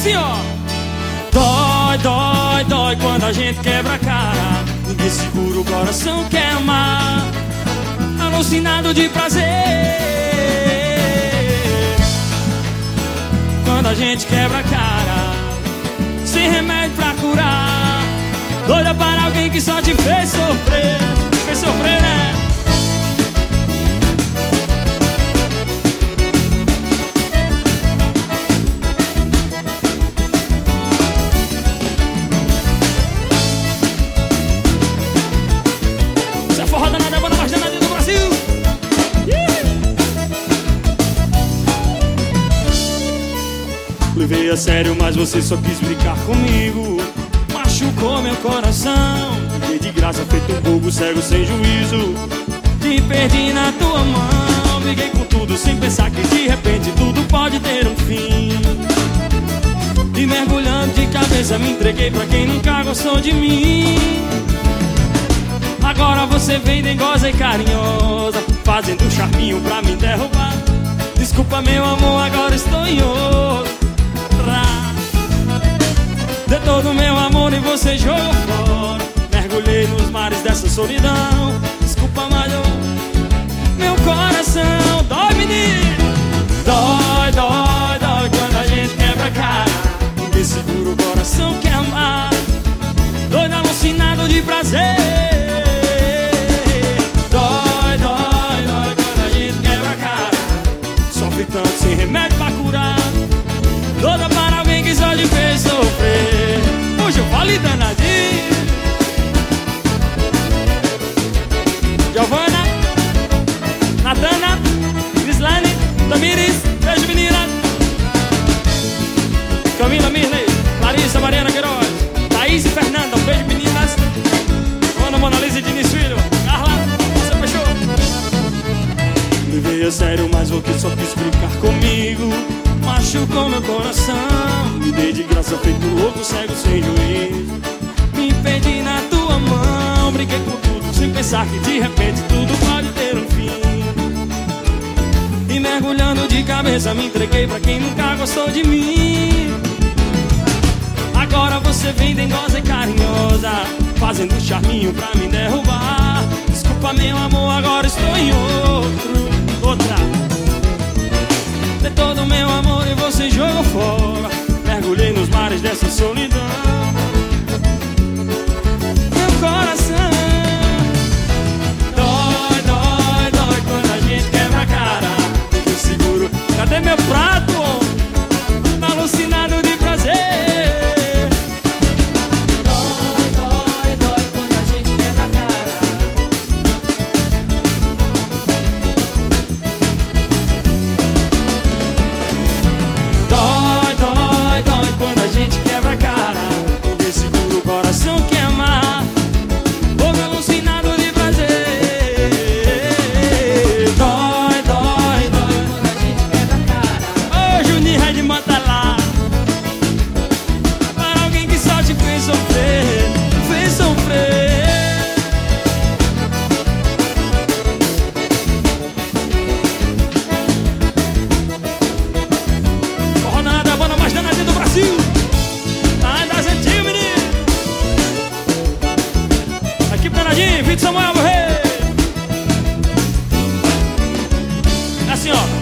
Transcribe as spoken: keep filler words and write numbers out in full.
assim, ó. Dói, dói, dói quando a gente quebra a cara. Ninguém segura o coração, quer amar, alucinado de prazer. Quando a gente quebra a cara, sem remédio pra curar, doida para alguém que só te fez sofrer. Fez sofrer, né? Isso é forró danada, banda mais danada do Brasil. Levei a sério, mas você só quis brincar comigo. Machucou meu coração, fiquei de graça feito um bobo cego sem juízo. Te perdi na tua mão, briguei com tudo sem pensar que de repente tudo pode ter um fim. E mergulhando de cabeça me entreguei pra quem nunca gostou de mim. Agora você vem dengosa e carinhosa, fazendo um charminho pra me derrubar. Desculpa meu amor, agora estou em outra. Dei todo o meu amor e você jogou fora. Mergulhei nos mares dessa solidão. Desculpa, mas eu... meu coração dói, menino. Dói, dói, dói quando a gente quebra a cara. Ninguém segura o coração, quer amar, doido alucinado de prazer. Dói, dói, dói quando a gente quebra a cara. Sofre tanto sem remédio pra curar, toda para alguém que só lhe fez sofrer. Hoje eu falei danadinho. Giovana, Natana, Crislane, Tamires, beijo menina. Camila, Mirley, Larissa, Mariana Queiroz, Thaís e Fernanda, um beijo meninas. Ana, Mona Lisa e Diniz Filho. Carla, você fechou? Levei a sério, mas você só quis brincar comigo. Machucou meu coração, me dei de graça feito louco, cego sem juízo. Me perdi na tua mão, brinquei com tudo sem pensar que de repente tudo pode ter um fim. E mergulhando de cabeça me entreguei pra quem nunca gostou de mim. Agora você vem dengosa e carinhosa, fazendo um charminho pra me derrubar. Desculpa meu amor, agora estou em outro. Outra. Dei todo o meu amor e você jogou fora. Mergulhei nos mares dessa solidão.